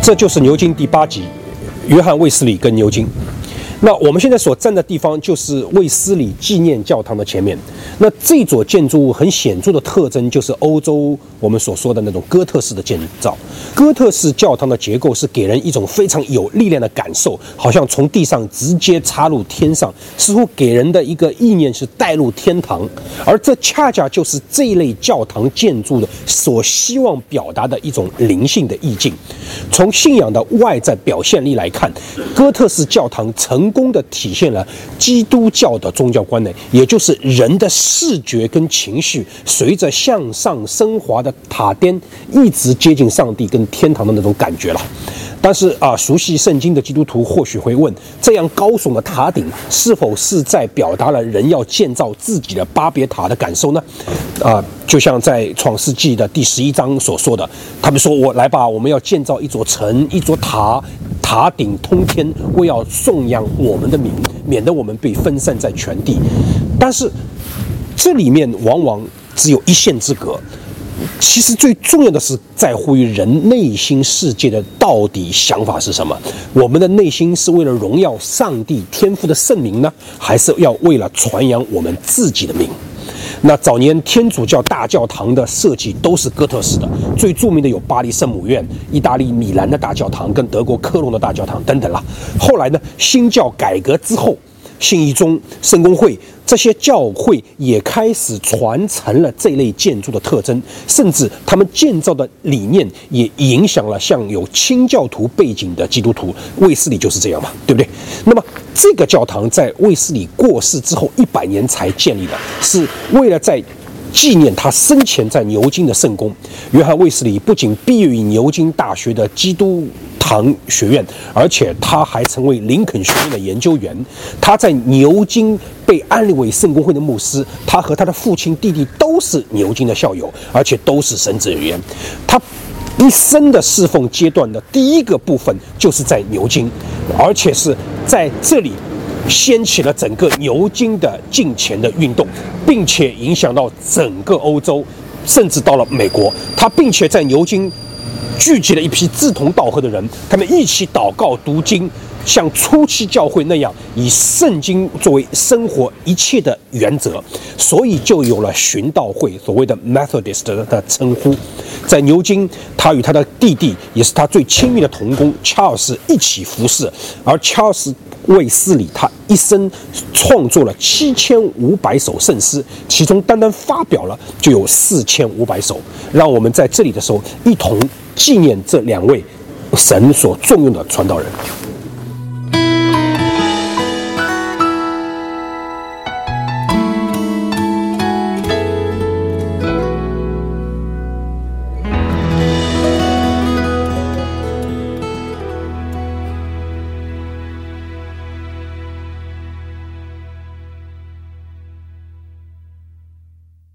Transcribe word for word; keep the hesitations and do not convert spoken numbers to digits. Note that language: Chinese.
这就是牛津第八集，约翰卫斯理跟牛津。那我们现在所站的地方就是卫斯理纪念教堂的前面。那这座建筑物很显著的特征就是欧洲我们所说的那种哥特式的建造。哥特式教堂的结构是给人一种非常有力量的感受，好像从地上直接插入天上，似乎给人的一个意念是带入天堂。而这恰恰就是这一类教堂建筑的所希望表达的一种灵性的意境。从信仰的外在表现力来看，哥特式教堂成功地体现了基督教的宗教观念，也就是人的视觉跟情绪随着向上升华的塔巅，一直接近上帝跟天堂的那种感觉了。但是啊，熟悉圣经的基督徒或许会问：这样高耸的塔顶是否是在表达了人要建造自己的巴别塔的感受呢？啊，就像在创世纪的第十一章所说的，他们说：“我来吧，我们要建造一座城，一座塔。”塔顶通天，为要颂扬我们的名，免得我们被分散在全地。但是这里面往往只有一线之隔。其实最重要的是在乎于人内心世界的到底想法是什么。我们的内心是为了荣耀上帝天父的圣名呢，还是要为了传扬我们自己的名？那早年天主教大教堂的设计都是哥特式的，最著名的有巴黎圣母院、意大利米兰的大教堂跟德国科隆的大教堂等等啦。后来呢，新教改革之后，信义宗、圣公会这些教会也开始传承了这类建筑的特征，甚至他们建造的理念也影响了像有清教徒背景的基督徒。卫斯理就是这样嘛，对不对？那么这个教堂在卫斯理过世之后一百年才建立的，是为了在纪念他生前在牛津的圣功。约翰卫斯理不仅毕业于牛津大学的基督堂学院，而且他还成为林肯学院的研究员。他在牛津被安立为圣公会的牧师，他和他的父亲、弟弟都是牛津的校友，而且都是神职人员。他一生的侍奉阶段的第一个部分就是在牛津，而且是在这里掀起了整个牛津的敬虔的运动，并且影响到整个欧洲，甚至到了美国。他并且在牛津聚集了一批志同道合的人，他们一起祷告读经，像初期教会那样以圣经作为生活一切的原则，所以就有了循道会，所谓的 Methodist 的称呼。在牛津，他与他的弟弟，也是他最亲密的同工查尔斯一起服侍，而查尔斯卫斯理他一生创作了七千五百首圣诗，其中单单发表了就有四千五百首。让我们在这里的时候一同纪念这两位神所重用的传道人。